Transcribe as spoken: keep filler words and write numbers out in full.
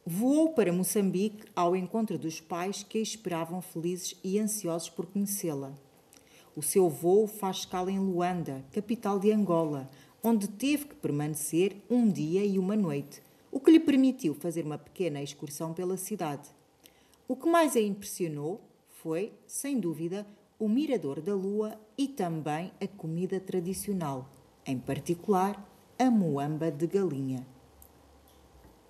Voou para Moçambique ao encontro dos pais que a esperavam felizes e ansiosos por conhecê-la. O seu voo faz escala em Luanda, capital de Angola, onde teve que permanecer um dia e uma noite, o que lhe permitiu fazer uma pequena excursão pela cidade. O que mais a impressionou foi, sem dúvida, o Mirador da Lua e também a comida tradicional, em particular a moamba de galinha.